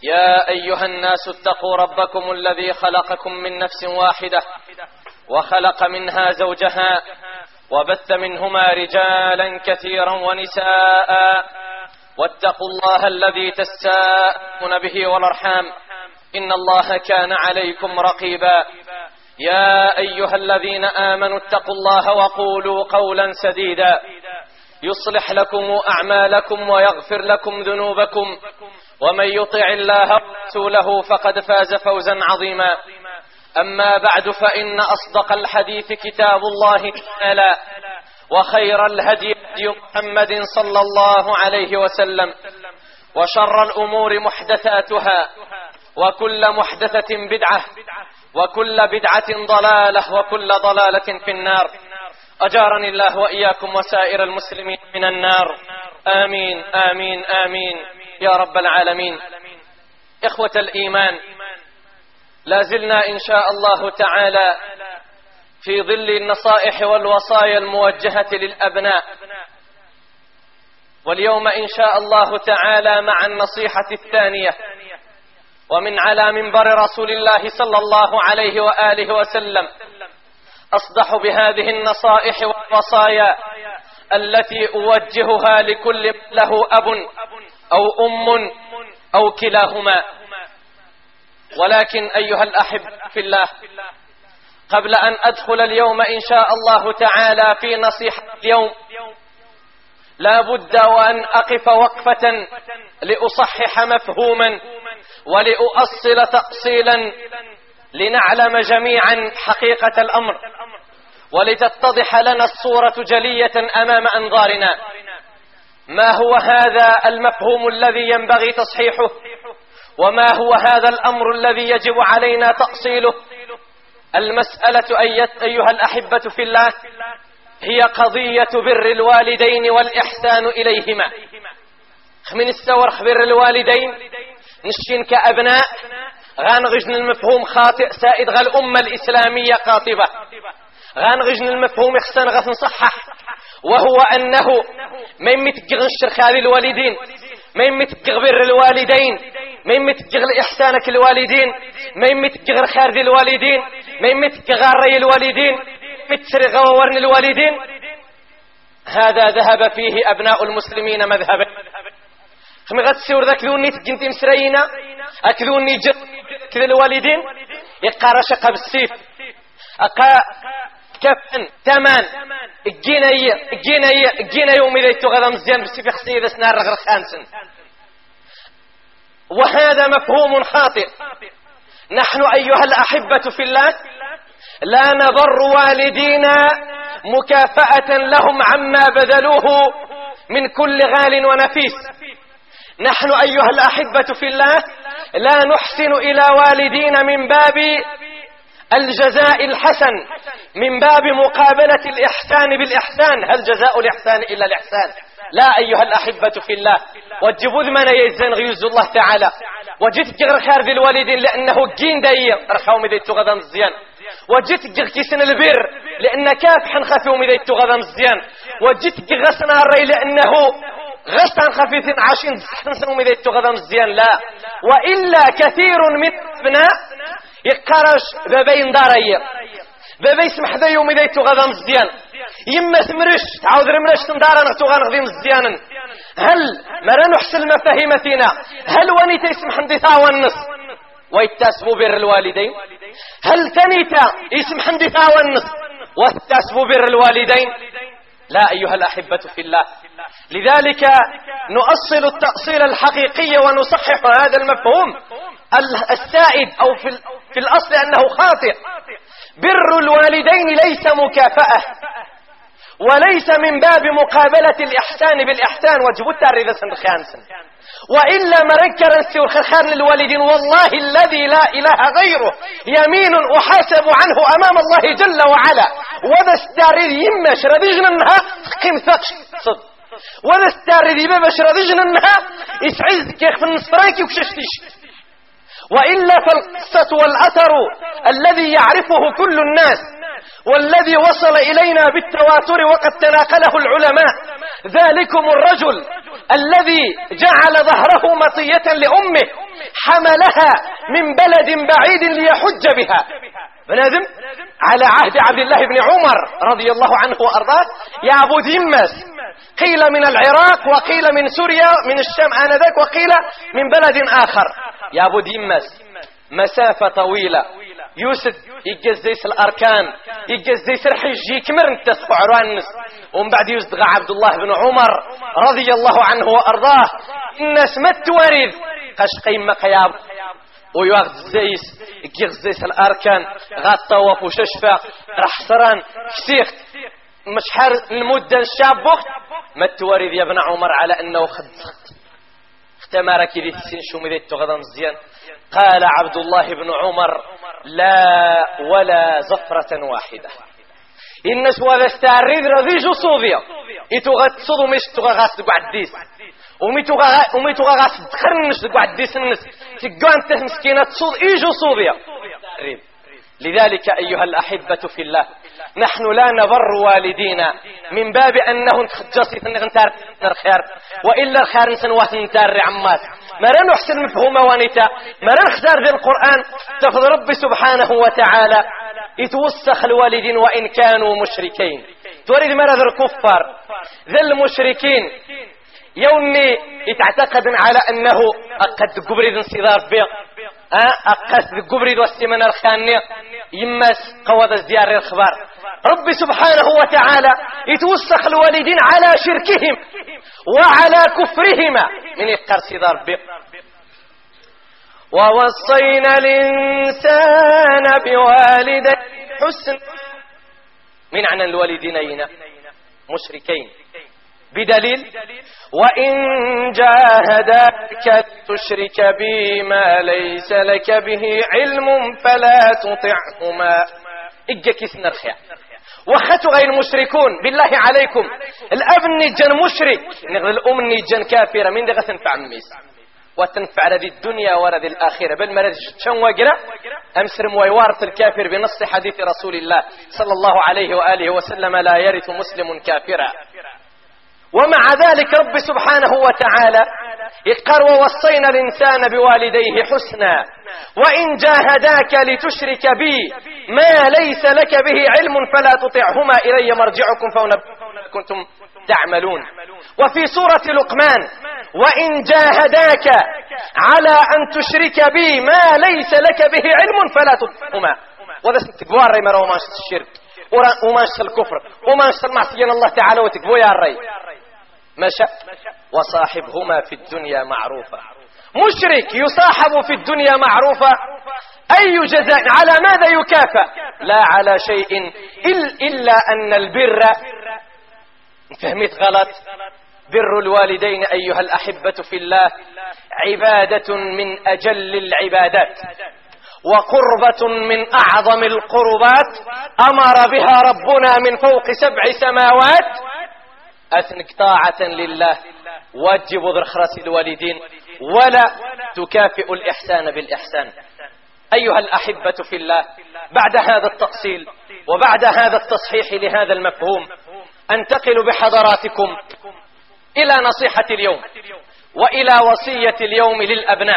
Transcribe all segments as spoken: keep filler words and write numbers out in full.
يا أيها الناس اتقوا ربكم الذي خلقكم من نفس واحدة وخلق منها زوجها وبث منهما رجالا كثيرا ونساء واتقوا الله الذي تساءلون به والأرحام إن الله كان عليكم رقيبا. يا أيها الذين آمنوا اتقوا الله وقولوا قولا سديدا يصلح لكم أعمالكم ويغفر لكم ذنوبكم ومن يطع الله ورسوله فقد فاز فوزا عظيما. أما بعد فإن أصدق الحديث كتاب الله تعالى وخير الهدي هدي محمد صلى الله عليه وسلم وشر الأمور محدثاتها وكل محدثة بدعة وكل بدعة ضلالة وكل ضلالة في النار. أجارني الله وإياكم وسائر المسلمين من النار، آمين آمين آمين يا رب العالمين. إخوة الإيمان، لازلنا إن شاء الله تعالى في ظل النصائح والوصايا الموجهة للأبناء، واليوم إن شاء الله تعالى مع النصيحة الثانية، ومن على منبر رسول الله صلى الله عليه وآله وسلم أصدح بهذه النصائح والوصايا التي أوجهها لكل له أب أو أم أو كلاهما. ولكن أيها الأحب في الله، قبل أن أدخل اليوم إن شاء الله تعالى في نصيحة اليوم، لا بد وأن أقف وقفة لأصحح مفهوما ولأؤصل تأصيلا لنعلم جميعا حقيقة الأمر ولتتضح لنا الصورة جلية أمام أنظارنا. ما هو هذا المفهوم الذي ينبغي تصحيحه؟ وما هو هذا الأمر الذي يجب علينا تأصيله؟ المسألة أيها الأحبة في الله هي قضية بر الوالدين والإحسان إليهما. من السور بر الوالدين نشين كأبناء غانغجن المفهوم خاطئ سائد غا الأمة الإسلامية قاطبة، غانغجن المفهوم إحسان غا نصحح، وهو أنه ما يمتقغ الشرخ هذه الوالدين، ما يمتقغ بر الوالدين، ما يمتقغ لإحسانك الوالدين، ما يمتقغ خارج الوالدين، ما يمتقغ غاري الوالدين، متسرغ وورن الوالدين. هذا ذهب فيه أبناء المسلمين مذهبا. خمي غتسيور ذاك ذوني تجنتي مسرينا أكذوني جد كذا الوالدين يقار شقة بالسيف أقا كفن تمان الجينا الجينا الجينا يوم إذا يتغذى مزيان بالسيف يخصني إذا سنار رغر خانسن. وهذا مفهوم خاطئ. نحن أيها الأحبة في الله لا نضر والدينا مكافأة لهم عما بذلوه من كل غال ونفيس. نحن أيها الأحبة في الله لا نحسن إلى والدينا من باب الجزاء الحسن، من باب مقابلة الإحسان بالإحسان. هل جزاء الإحسان إلا الإحسان؟ لا أيها الأحبة في الله. وجبوا ذمنا يزن غيوز الله تعالى وجدت غير خارج الوالدين لأنه جين داية رخاهم إذا يتغذى مزيان، وجدت غير كيسن البر لأن كافحا خفيهم إذا يتغذى مزيان، وجدت غير غسنا الري لأنه غسان خفيفين عاشين سنسنهم إذا يتغذى مزيان. لا، وإلا كثير من ابناء يقارش بابين دارية بابي يسمح ذا يوم إذا يتغذى مزيان، يما ثمرش تعاود رمرش تندارا نغتوغا نغذي مزيانا. هل مرا نحسن مفاهيمتنا؟ هل ونيتا يسمح اندثا والنص ويتاسبوا بر الوالدين؟ هل تنيتا يسمح اندثا والنص ويتاسبوا بر الوالدين؟ لا أيها الأحبة في الله. لذلك نؤصل التأصيل الحقيقي ونصحح هذا المفهوم السائد أو في, في الأصل أنه خاطئ. بر الوالدين ليس مكافأة وليس من باب مقابلة الإحسان بالإحسان وجبت الرذا سنخانسا، وإلا مركرا سيور خخان للوالدين والله الذي لا إله غيره يمين أحاسب عنه أمام الله جل وعلا. وذا استارد يمش رذجنها قيم ثقش صد، وذا استارد يمش رذجنها يسعز كيخ في النصفراكي وكششتش. وإلا فالقصة والأثر الذي يعرفه كل الناس والذي وصل إلينا بالتواتر وقد تناقله العلماء ذلكم الرجل الذي جعل ظهره مطية لأمه حملها من بلد بعيد ليحج بها. بنادم على عهد عبد الله بن عمر رضي الله عنه وأرضاه يعبد يمس، قيل من العراق وقيل من سوريا من الشام آنذاك وقيل من بلد آخر. يعبد يمس مسافة طويلة، يوسد يجزيس الأركان يجزيس الحج يكمر نتسقع روانس، ومن بعد يوسد عبد الله بن عمر رضي الله عنه وأرضاه الناس ما تورد قاش قيمة قياب ويواغد الزيس يجزيس الأركان غطاوف وششفة رحصران كسيخت مش حار المدة الشاب وقت ما تورد يا ابن عمر على أنه خد اختمارك ذي تسين شو مذيت تغضى مزيان. قال عبد الله بن عمر لا ولا زفرة واحدة. الناس وذا استعرض رضيج صوفيا يتوغى تصدو مش توغى غاس دقو عديس ومي توغى غاس تخرنش دقو عديس الناس تقو انت مسكينة تصد ايجو صوفيا. لذلك أيها الأحبة في الله نحن لا نبر والدينا من باب أنه تخجصي نغنتار الخير وإلا الخير نسنوات نتار عمات ما نحسن مفهوم وانتا ما نختار ذي القرآن تفضل رب سبحانه وتعالى يتوسخ الوالدين وإن كانوا مشركين. تريد مرض الكفار ذي المشركين يومي يتعتقد على أنه أقد قبريد انصدار به أقد قبريد واستمن الخانية يمس قوض الزيار الخبار. رب سبحانه وتعالى يتوسخ الوالدين على شركهم وعلى كفرهما من يقر صدار به. ووصينا الإنسان بوالديه حسن من عن الوالدين مشركين بدليل وإن جاهداك تشرك بي ما ليس لك به علم فلا تطعهما. إجاك سنرخيا وخاتوا غير مشركون بالله عليكم الأب نيجان مشرك نغل الأم نيجان كافرة من دغة تنفع ميس وتنفع لدي الدنيا ولدي الآخرة بل مرد شن وقرأ أمسرم ويوارث الكافر بنص حديث رسول الله صلى الله عليه وآله وسلم لا يرث مسلم كافرا. ومع ذلك رب سبحانه وتعالى يقر ووصينا الإنسان بوالديه حسنا وإن جاهداك لتشرك بي ما ليس لك به علم فلا تطعهما إلي مرجعكم فأنبئكم كنتم تعملون. وفي سورة لقمان وإن جاهداك على أن تشرك بي ما ليس لك به علم فلا تطعهما. وذا ستكبوار ري مروا ومانشت الشرك ومانشت الكفر ومانشت المعصية الله تعالى وتكبو يا الري مشى وصاحبهما في الدنيا معروفة. مشرك يصاحب في الدنيا معروفة أي جزاء على ماذا يكافأ؟ لا على شيء إلا أن البر فهمت غلط. بر الوالدين أيها الأحبة في الله عبادة من أجل العبادات وقربة من أعظم القربات أمر بها ربنا من فوق سبع سماوات أثنك طاعة لله واجب ذرخرة الوالدين ولا تكافئ الإحسان بالإحسان. أيها الأحبة في الله بعد هذا التأصيل وبعد هذا التصحيح لهذا المفهوم أنتقل بحضراتكم إلى نصيحة اليوم وإلى وصية اليوم للأبناء.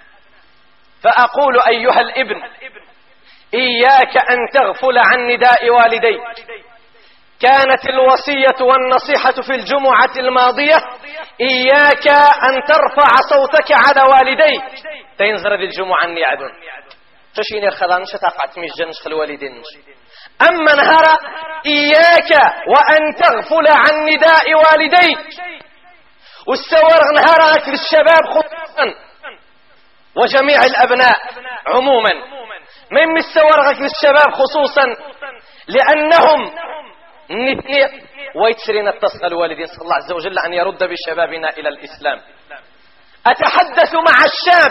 فأقول أيها الابن إياك أن تغفل عن نداء والديك. كانت الوصية والنصيحة في الجمعة الماضية إياك أن ترفع صوتك على والديك تنزر ذي الجمعة أن يعدون تشيني الخضان شتافعت مجن شخل والدين. أما نهار إياك وأن تغفل عن نداء والديك والسور نهارك للشباب خصوصا وجميع الأبناء عموما من السورغك للشباب خصوصا لأنهم نثني ويتسرين التصغى الوالدين صلى الله عز وجل أن يرد بشبابنا إلى الإسلام. أتحدث مع الشاب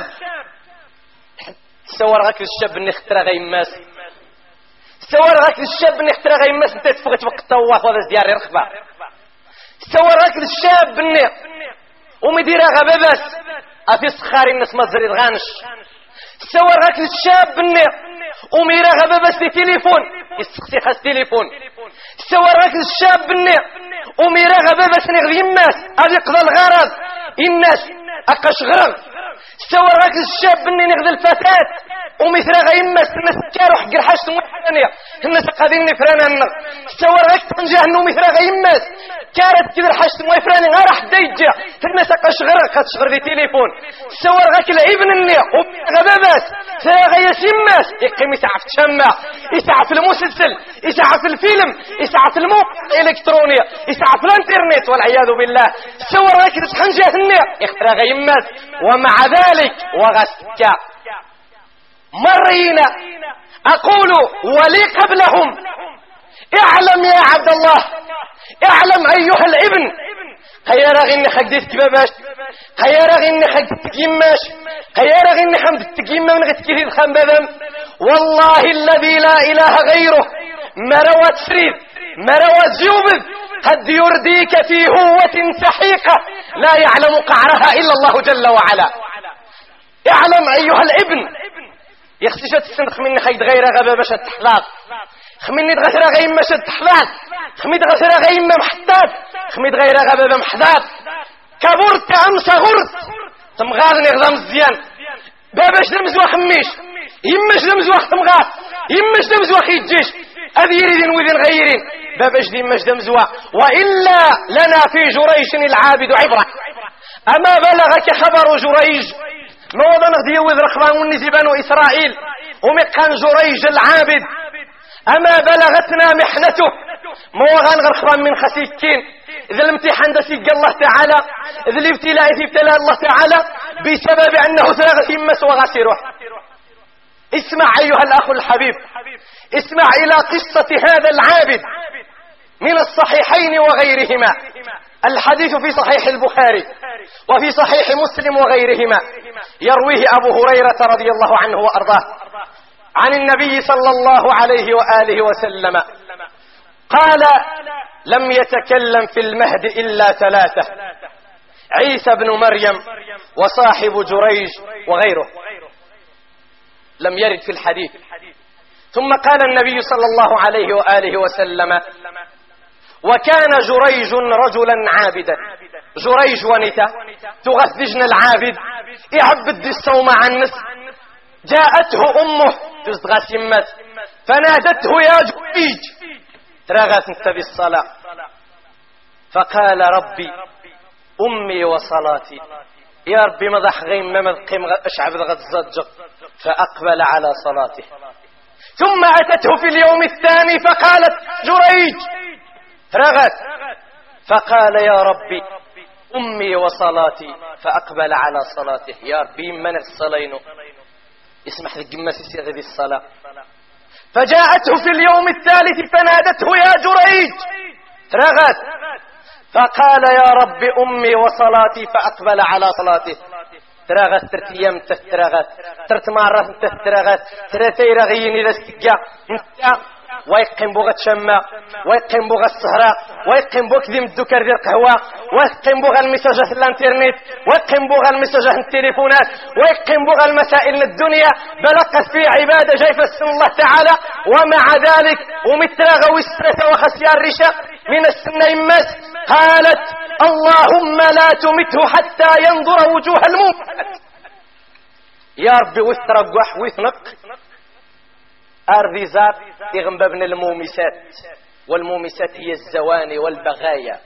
سورغك للشاب نخترى غيماس سورغك للشاب نخترى غيماس انت تفغت وقت طواف وذا دياري رخبة سورغك للشاب النيق ومديرة غبابس أفي صخاري الناس مزري الغانش سورغك للشاب النيق وميرة غبابس لتليفون يستخسي خاص تليفون سورغك للشاب النيق وميرة غبابس نغذي الناس أذي قضى الغرض الناس أقشغرغ سوى راك الشاب اني نغذي الفتاة ومثل غيما الناس كارو حق الحاج تموحانية الناس قادين نفرانا سوى راك تنجاه انه مثل غيما كارت كذا الحاج تموحاني غير حد يجي الناس أقشغرغ كتشغر دي تليفون سوى راك العيبن النية وغبابات سوى غيا سماس يقيم يسعف تشمع يسعف المسلسل يسعف الفيلم يسعف الموقع الالكتروني يسعف الانترنت والعياذ بالله سوى راك تحنجاه النية يخترى غيمات ومع ذلك وغسك مرينا أقول ولي قبلهم اعلم يا عبد الله اعلم أيها الابن هيا رغي إني خديت كباباش هيا رغي إني خديت تقيماش هيا رغي إني حمد التقيمة من غتكيري الخنبذم والله الذي لا إله غيره مروى تسريد مروى زيوبذ قد يرديك في هوة سحيقة لا يعلم قعرها إلا الله جل وعلا اعلم أيها الابن يخشى تستنخ مني خيد غير غبا باش تحلاق خميني تغسر غير ما شد تحلاق خميد غسر غير ما محتاج خميد غير غبا محداد كبرت أم صغرت تمغارني غضا مزيان باباش نمزوا خميش يماش نمزوا تمغار يماش نمزوا خيجيش هذه يريدين وذين غيرين باباش دي ماش دمزوا وإلا لنا في جريش العابد عبرة أما بلغك خبر جريج ما وضع نغدي وذ رخبان والنزبان وإسرائيل ومقان جريج العابد أما بلغتنا محنته ما وغان غرخبان من خسيكين إذا الامتحان ده سيق الله تعالى إذا الابتلاء ابتلاء الله تعالى بسبب أنه سرغت يمس وغسره اسمع أيها الأخ الحبيب اسمع إلى قصة هذا العابد من الصحيحين وغيرهما الحديث في صحيح البخاري وفي صحيح مسلم وغيرهما يرويه أبو هريرة رضي الله عنه وأرضاه عن النبي صلى الله عليه وآله وسلم قال لم يتكلم في المهد إلا ثلاثة عيسى بن مريم وصاحب جريج وغيره لم يرد في الحديث ثم قال النبي صلى الله عليه وآله وسلم وكان جريج رجلا عابدا جريج ونتا تغثجن العابد يعبد الصوم عن النس جاءته أمه تزغى سمت فنادته يا جريج ترغت انت بالصلاة فقال ربي أمي وصلاتي يا ربي مضح غيم ممذقيم أشعب غد زجق فأقبل على صلاته ثم أتته في اليوم الثاني فقالت جريج رغت فقال يا ربي أمي وصلاتي فأقبل على صلاته يا ربي من الصلين اسمح لك قمة سيغذي ذي الصلاة فجاءته في اليوم الثالث فنادته يا جريج رغت فقال يا رب أمي وصلاتي فأقبل على صلاته ترغت ترتيام ترغت ترت مرة ترغت ترتي رغين إذا استجا ويقيم بوغة شماء ويقيم بوغة السهراء ويقيم بوغة ذي مدوكر ذي القهوة ويقيم بوغة المساجات الانترنت ويقيم بوغة المساجات التليفونات ويقيم بوغة المسائل الدنيا بلقت في عبادة جيف السن الله تعالى ومع ذلك ومتراغ وسترة وخسيار رشا من السنة إمس قالت اللهم لا تمته حتى ينظر وجوه المنفت يا ربي وسترقح ويثنق أرضي زار يغنب من المومسات والمومسات هي الزواني والبغايا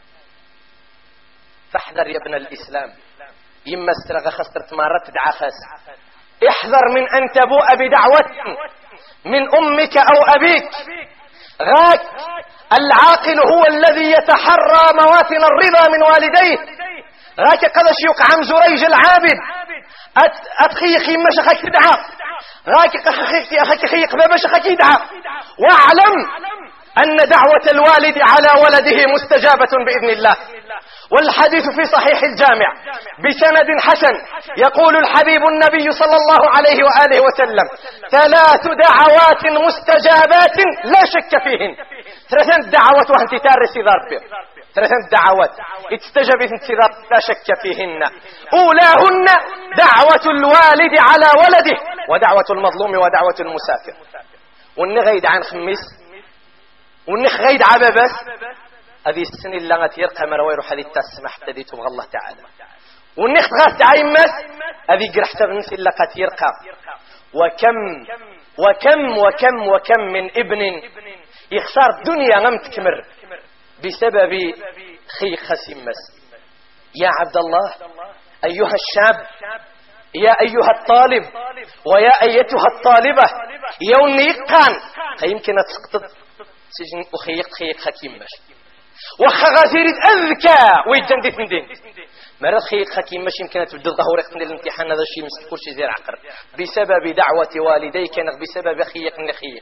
فاحذر يا ابن الإسلام يما استرغى خسرت مرات تدعى خاس احذر من أن تبوء بدعوة من أمك أو أبيك غاك العاقل هو الذي يتحرى مواطن الرضا من والديه غاك قدش يقعم زريج العابد أتخيخي مش أخيك تدعى غاك أخيك خيق بابش أخيك يدعى واعلم أن دعوة الوالد على ولده مستجابة بإذن الله والحديث في صحيح الجامع بسند حسن يقول الحبيب النبي صلى الله عليه وآله وسلم ثلاث دعوات مستجابات لا شك فيهن ثلاث دعوات وانت تارسي ضرب ثلاث دعوات استجابت انتظار لا شك فيهن أولاهن دعوة الوالد على ولده ودعوة المظلوم ودعوة المسافر والنغيد عن خميس والنخ غيد عبابس هذه السنة اللي غتيرقى مروير حديث تسمح تدي تبغى الله تعالى والنخت غاس تعيمس هذه قرحت بنس إلا قد يرقى. وكم وكم وكم وكم من ابن يخسر الدنيا غم تكمر بسبب خي خسمس. يا عبد الله أيها الشاب، يا أيها الطالب، ويا أيتها الطالبة، يوم يقان يمكن تسقط سجن وخيق خيق خكيمش وخا غازير أذكى ويجندي تندين مرات خيق خكيمش يمكن تبدل ظهورك من الامتحان. هذا الشيء مستكور شي زير عقر بسبب دعوة والديك بسبب خيق خيق.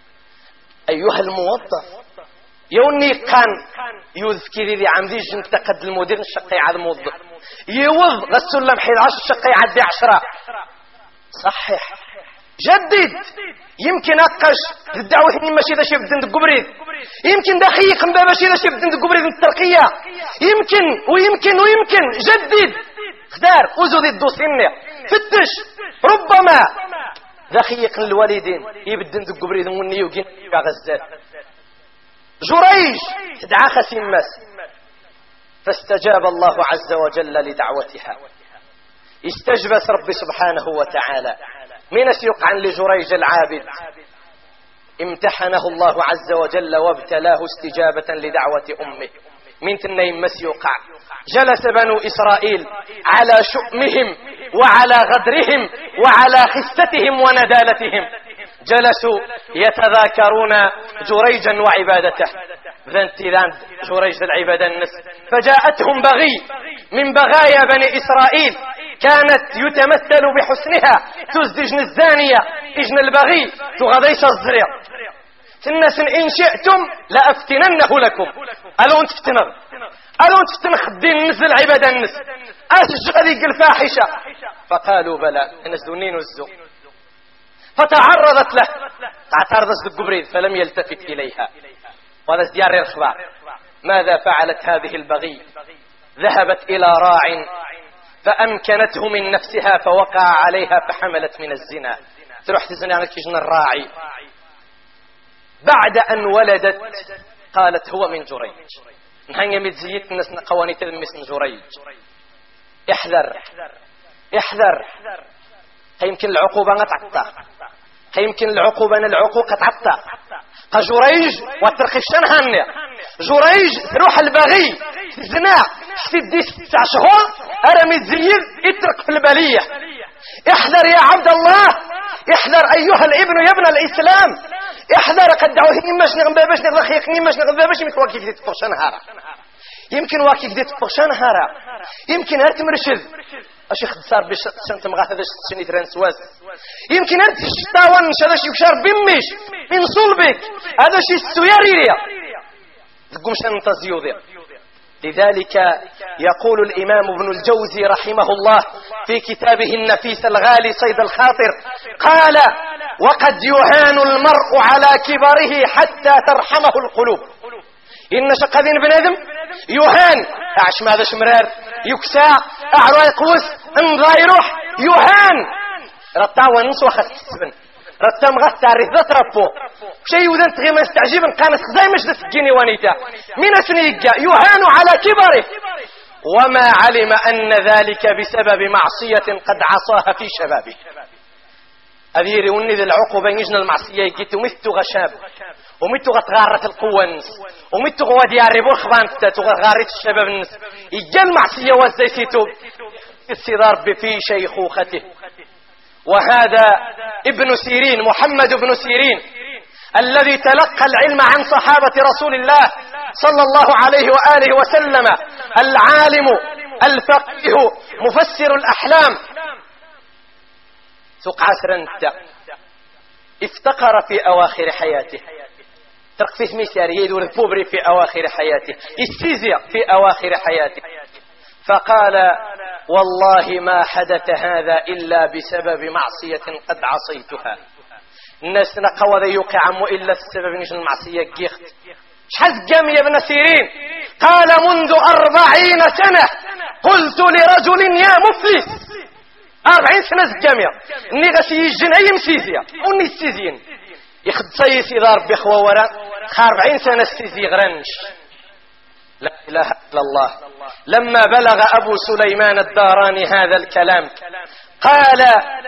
أيها الموظف يوني كان يذكر ذي عمدي جنك تقد المدير الشقي على الموظف يوض غسل لمحي العشر الشقي عدي عشرة صحح جدد. يمكن أقش الدعوة هني ماشي ذا شيء بدن القبريد، يمكن دقيق مبا ماشي ذا شيء بدن القبريد الترقية، يمكن ويمكن ويمكن جدد خدار وزود الدوسينة فتش. ربما دقيق الوالدين يبدن القبريد مني وقين غزات جريج تدعى خسيمس فاستجاب الله عز وجل لدعوتها. استجبت رب سبحانه وتعالى. من يقع لجريج العابد امتحنه الله عز وجل وابتلاه استجابة لدعوة أمه. من تنين مس يقع جلس بنو إسرائيل على شؤمهم وعلى غدرهم وعلى خستهم وندالتهم، جلسوا يتذاكرون جريجا وعبادته ذنت ذنت جريج العبادة النس. فجاءتهم بغي من بغايا بني إسرائيل كانت يتمثل بحسنها تزدجن الزانية إجن البغي تغضيش الزريع الناس إن شئتم لأفتننه لكم. ألو انت فتنغ ألو انت فتنغ خدين نزل عبادة النس أسجغليق الفاحشة. فقالوا بلى الناس دونين الزو. فتعرضت له اعترضت بالقبريد فلم يلتفت إليها. وهذا ديار الأخبار. ماذا فعلت هذه البغي؟ ذهبت إلى راع فأمكنته من نفسها فوقع عليها فحملت من الزنا. تروح تزني عنك جن الراعي. بعد أن ولدت قالت هو من جريج. نهاية متزيت الناس قواني تلمس من جريج. احذر احذر يمكن العقوبة تعطى، يمكن العقوبة العقوق تعطى. قجريج وترخفشان هانية جريج تروح البغي زنا تدي تسع شهور أرمي تزيد اترك في البلية. احذر يا عبد الله، احذر أيها الابن يا ابن الإسلام، احذر قد دعوه نماش نغنبا باش نغخيق نماش نغنبا باش يمكن واكي كديت تفرشان هارا، يمكن واكي كديت تفرشان هارا، يمكن هارت مرشد اش يختصر باش شنت مغاث هذا شني ترانسواس، يمكن انت شطاون هذا شي بشار بمش من صلبك هذا شي السياريريا تقوم شنت زيوضي. لذلك يقول الإمام ابن الجوزي رحمه الله في كتابه النفيس الغالي صيد الخاطر قال: وقد يهان المرء على كبره حتى ترحمه القلوب. إن شقذين بنادم يهان أعش ماذا شمرار يكسع أعرى يقوس انضى يروح يهان رتا ونس وخذ كسبن رتا مغث تعرف ذات ربو شيء وذن تغير ما يستعجب قانت زي مش تسجيني ونيتا من سنيقا يهان على كبره وما علم أن ذلك بسبب معصية قد عصاها في شبابه. أذيري وني ذي العقوبة يجن المعصية يجيت ومثت غشاب ومثت غتغارة القوانس ومثت غوادي يعربون خبانتا تغارة الشباب النس يجي المعصية وزيسيتو الصدار بفي شيخوخته. وهذا ابن سيرين محمد بن سيرين الذي تلقى العلم عن صحابة رسول الله صلى الله عليه وآله وسلم، العالم الفقيه مفسر الأحلام، سوق عسرنت افتقر في أواخر حياته، ترك فيه ميساري يدور البوبري في أواخر حياته، استيزيا في أواخر حياته، فقال: والله ما حدث هذا إلا بسبب معصية قد عصيتها. الناس نقوى ذا يوقع مو إلا السبب نجن المعصية جيخت. حزقم يا ابن سيرين قال: منذ أربعين سنة قلت لرجل يا مفلس. أربعين سنة زقامية إني غسي يجن أي مسيزية وني السيزين يخد سيسي ضارب بخوة وراء أربعين سنة السيزي غرنش لا إله إلا الله. لما بلغ أبو سليمان الداراني هذا الكلام قال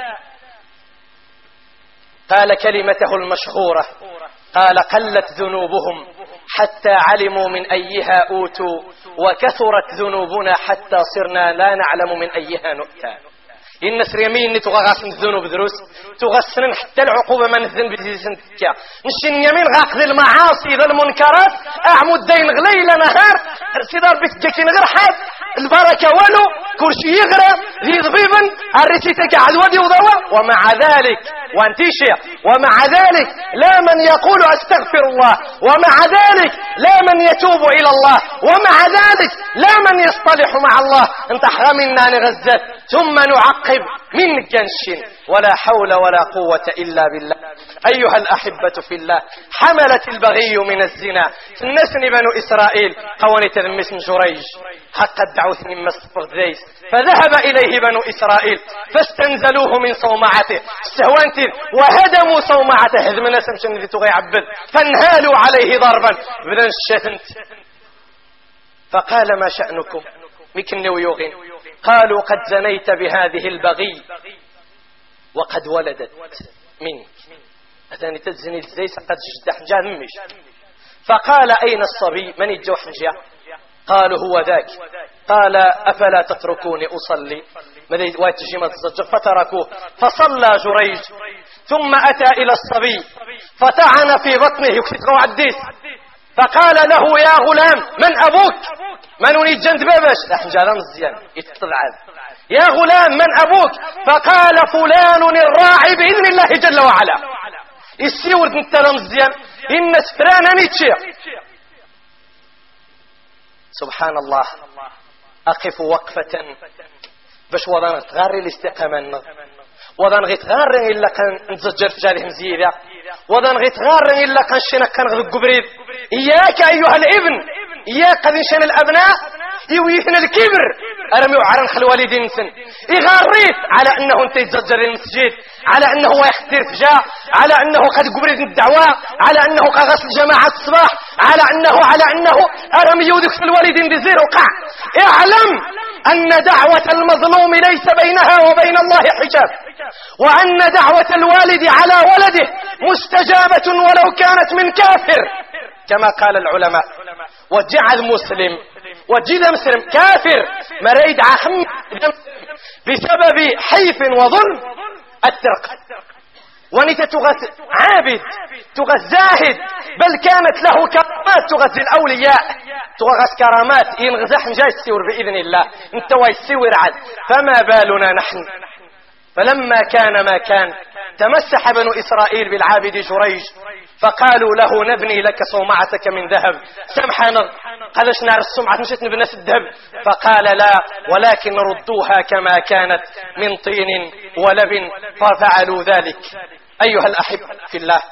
قال كلمته المشهورة، قال قلت ذنوبهم حتى علموا من أيها أوتوا، وكثرت ذنوبنا حتى صرنا لا نعلم من أيها نؤتى. إن سريمين تغاغس الذنوب دروس تغسرن حتى العقوبة من الذنب تزيسن تكا نشين يمين غاقذ المعاصي ذا المنكرات أعمد دين غليل نهار ارتدار بتجاكين غير حاد البركة ولو كرشي يغرى ذي ضبيبا الرسيتك عدودي وضوى. ومع ذلك وانتيشي ومع ذلك لا من يقول أستغفر الله، ومع ذلك لا من يتوب إلى الله، ومع ذلك لا من يصطلح مع الله. انت حرمنا نغزت ثم نعقب من جنش ولا حول ولا قوة إلا بالله. أيها الأحبة في الله، حملت البغي من الزنا النسن بنو إسرائيل قواني تذمس جريج حق الدعوة من مصر ذيس، فذهب إليه بنو إسرائيل فاستنزلوه من صومعته استهوانتين وهدموا صومعته هذ من نسم شن تغي عبد فانهالوا عليه ضربا بدن الشتنت. فقال ما شأنكم مكن ويوغين؟ قالوا قد زنيت بهذه البغي وقد ولدت منك. أثاني تزني الزيس قد جدح جامش. فقال أين الصبي من يجوح جاء؟ قالوا هو ذاك. قال أفلا تتركوني أصلي؟ ماذا واتجمت الزجر فتركوه فصلى جريج، ثم أتى إلى الصبي فطعن في بطنه يكتغو عديس فقال له يا غلام من أبوك؟ من يجند بابش لحن جالان الزيان يتطلع يا غلام من أبوك؟ فقال فلان الراعي بإذن الله جل وعلا. السيور نتلم الزيان إن سفرانا نتشير. سبحان الله. أقف وقفة باش وضان تغاري الاستقامة وضان غي تغاري إلا كان نتزجر في جاله مزيدة وضان غي تغاري إلا كان شنا كان غذ القبريد. إياك أيها الابن إياك قد نشان الأبناء يويثن الكبر أرمي وعرن خل والدين سن يغاريت على أنه انت يتزجر المسجد، على أنه يختير فجاء، على أنه قد قبريد الدعوة، على أنه قد غسل جماعة الصباح، على أنه على أنه أرمي يوذك في الوالدين دزير وقع. اعلم أن دعوة المظلوم ليس بينها وبين الله حجاب، وأن دعوة الوالد على ولده مستجابة ولو كانت من كافر كما قال العلماء. وجعل مسلم وجد مسلم كافر مريد عخم بسبب حيف وظلم الترق. ونت تغث عابد تغث زاهد بل كانت له كرامات تغث الأولياء تغث كرامات ينغزح جاي السور بإذن الله انت ويسور عاد. فما بالنا نحن؟ فلما كان ما كان تمسح بنو إسرائيل بالعابد جريج فقالوا له نبني لك صومعتك من ذهب. سمحنا قدش نار السمعة مشت نبنس الذهب. فقال لا ولكن ردوها كما كانت من طين ولبن ففعلوا ذلك. أيها الأحبة في الله،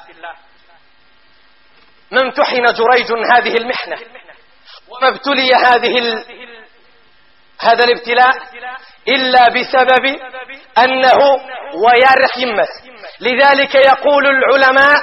ما امتحن جريج هذه المحنة وما ابتلي هذه ال... هذا الابتلاء إلا بسبب أنه ويرح يمس. لذلك يقول العلماء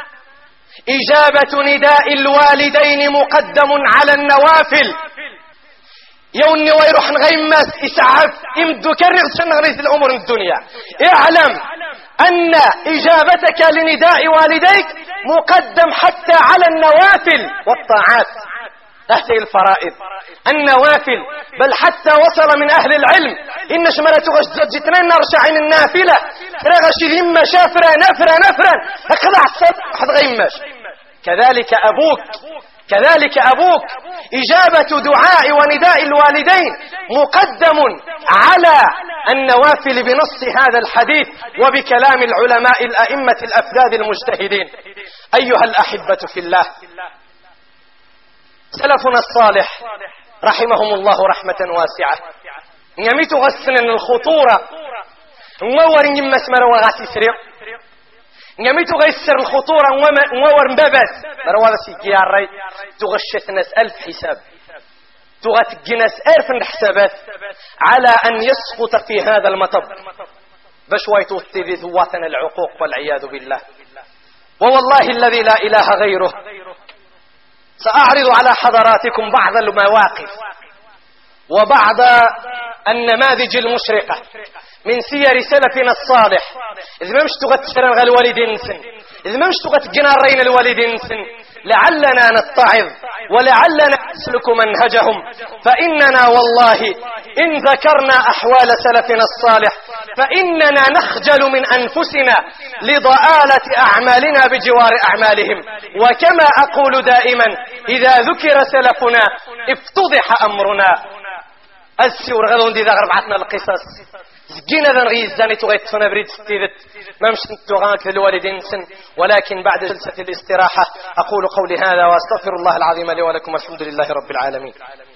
إجابة نداء الوالدين مقدم على النوافل. يوني ويروح نغيمس إسعاف إمدو كرغ شنغريز الأمور الدنيا. اعلم أن إجابتك لنداء والديك مقدم حتى على النوافل والطاعات هذه الفرائض النوافل. بل حتى وصل من أهل العلم إن شمالة غشت جتنين نرشع من النافلة رغش ذمة شافرة نفرة نفرة اقضع الصبح غيمش. كذلك أبوك كذلك أبوك إجابة دعاء ونداء الوالدين مقدم على النوافل بنص هذا الحديث وبكلام العلماء الأئمة الأفذاذ المجتهدين. أيها الأحبة في الله، سلفنا الصالح رحمهم الله رحمة واسعة يميت غسنا الخطورة نور يمس مروا غاسي سريع يميت غيسر الخطورة نور مبابات مروا غاسي جياري تغشت ناس ألف حساب تغتق ناس ألف الحسابات على أن يسقط في هذا المطب بشويت تذيذ وطن العقوق والعياذ بالله. ووالله الذي لا إله غيره سأعرض على حضراتكم بعض المواقف وبعض النماذج المشرقة من سير سلفنا الصالح. إذا ما مش تغتشرن غا الوالدين نسن، إذا ما مش تغتقنارين الوالدين نسن، لعلنا نتعظ ولعلنا نسلك منهجهم. فإننا والله إن ذكرنا أحوال سلفنا الصالح فإننا نخجل من أنفسنا لضآلة أعمالنا بجوار أعمالهم. وكما أقول دائما إذا ذكر سلفنا افتضح أمرنا. السور غلون دي ذا غربعتنا القصص زكينا ذا نغيز زاني تغيتنا بريد ستيدت ما مش نتوغانك للوالدين سن. ولكن بعد جلسة الاستراحة أقول قولي هذا وأستغفر الله العظيم لي ولكم والحمد لله رب العالمين.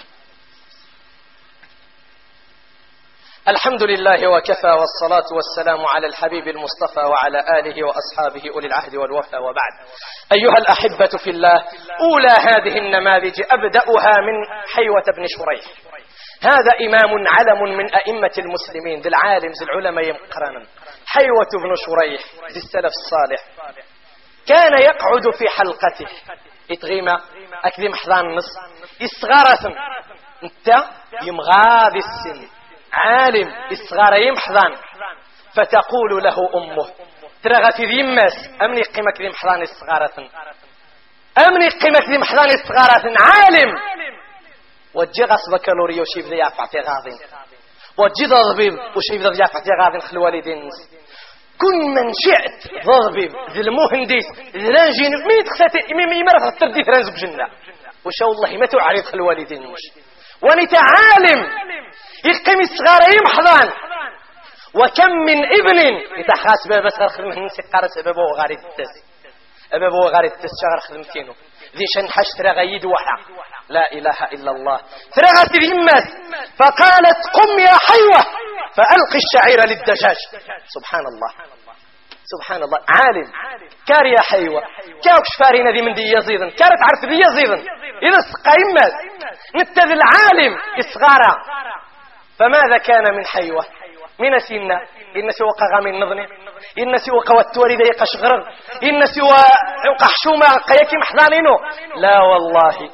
الحمد لله وكفى والصلاة والسلام على الحبيب المصطفى وعلى آله وأصحابه أولي العهد والوفا. وبعد أيها الأحبة في الله، أولى هذه النماذج أبدأها من حيوة بن شريح. هذا إمام علم من أئمة المسلمين، ذي العالم ذي العلماء يمقرنا. حيوة بن شريح ذي السلف الصالح كان يقعد في حلقته يتغيما أكذي محضان النص يصغرث انت يمغاذي السن عالم يصغر يمحضان، فتقول له أمه ترغت ذي يماس أمني قيمك ذي محضان الصغارة، أمني قيمك ذي محضان الصغارة عالم وجي غصب كالوريا وشي بدا يعفع في غاضين وجي ضبيب وشي بدا يعفع في غاضين خلو والدين. كن من شئت ضبيب ذي المهندس ذي الانجين مين تخساتي مين يمرض التردي فرنزق جنة وشاء الله ما تعرض خلو والدين مش ونتعالم يقيم الصغار يمحضان. وكم من ابن يتحاسب بس غير خدم هنسي قارس أبابه غاري التس أبابه غاري التس شغر خدم كينو ذي شنحش ترى غيد وحا لا إله إلا الله. ترغت الهمات فقالت قم يا حيوة فألقي الشعير للدجاج. سبحان الله سبحان الله. عالم كار يا حيوة كاوش فارين ذي من دي يزيدا كارت عرف ذي يزيدا إذا سقيمات نتذي العالم إصغارا. فماذا كان من حيوة من سنة إن سوى قغامين نظني إن سوى قواتوري ذي قشغرغ إن سوى قحشوما قياكي محضانينو لا والله.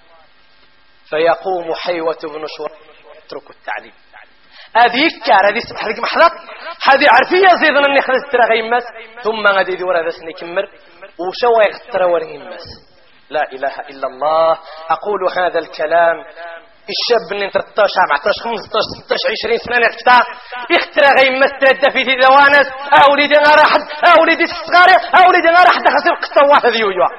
فيقوم حيوة بن شريح اتركوا التعليم هذه كار هذه سبح لك محضر هذه عرفية زيدنا أني خلصت ترى يمس ثم غادي ذي ورا ذا كمر وشوى يغترى ورا يمس. لا إله إلا الله. أقول هذا الكلام الشاب اللي ثلاثة عشر أربعة عشر خمسة عشر ستة عشر عشرين سنة يختار يخترى غير مسترد في ذي ذوانس أوليدي غير أحد أوليدي الصغار أوليدي غير أحد خسر قصة واحد يوجوا.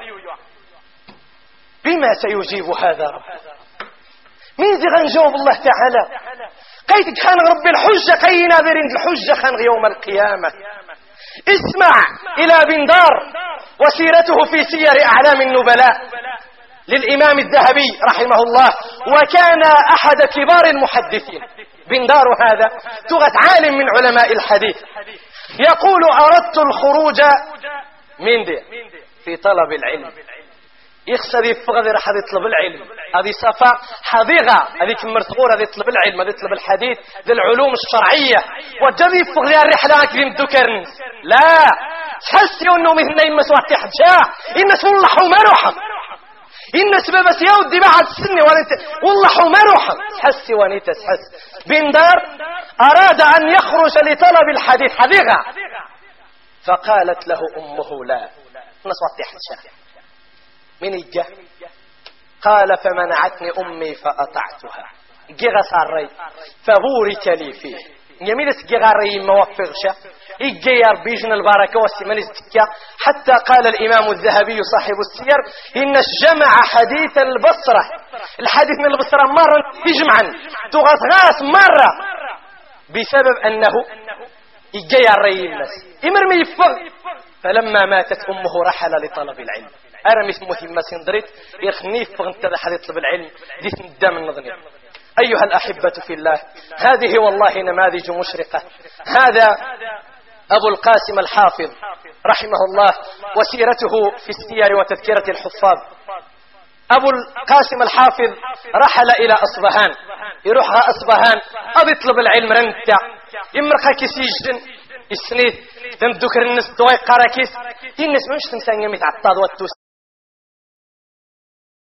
بما سيجيب هذا رب مين زي غنجاوب الله تعالى قيت كان رب الحجة كي ناظرين الحجة خان يوم القيامة. اسمع إلى بندار وسيرته في سير أعلام النبلاء للإمام الذهبي رحمه الله، وكان أحد كبار المحدثين. بندار هذا تغت عالم من علماء الحديث يقول أردت الخروج من دي في طلب العلم. يخسر يفغذ راح يطلب العلم هذه صفاء حضيغة هذه كمرتقور هذه يطلب العلم هذه يطلب الحديث ذي العلوم الشرعية وجذي يفغذ الرحلة كذي مدكرن لا تحسي أنه مثل إما سوى تحجاء إن والله حوما روحا إن سبب سيودي بعد السنة والله حوما روحا تحسي وانيت تحس. بندار أراد أن يخرج لطلب الحديث حضيغة فقالت له أمه لا نسوى تحجاء من الجه قال فمنعتني أمي فأطعتها جيغا صاري فبورك لي فيه يميلس جيغا ري موفغشة إجيار بيجن البركة والسمنستكة. حتى قال الإمام الذهبي صاحب السير إن الجمع حديث البصرة الحديث من البصرة مرة يجمعا تغطغاس مرة بسبب أنه إجيار ري الناس إمرمي يفغ. فلما ماتت أمه رحل لطلب العلم أرمي مهمة سندريت يخنيف فغنتذا حد يطلب العلم دي سندام النظني. أيها الأحبة في الله، هذه والله نماذج مشرقة. هذا أبو القاسم الحافظ رحمه الله وسيرته في السير وتذكرة الحفاظ. أبو القاسم الحافظ رحل إلى أصبهان يروح أصبهان أبي يطلب العلم رنتا يمرخا كيسيجدن السنيد تم ذكر الناس دوي قراكيس الناس مش تنسان يميت عطاد والتوس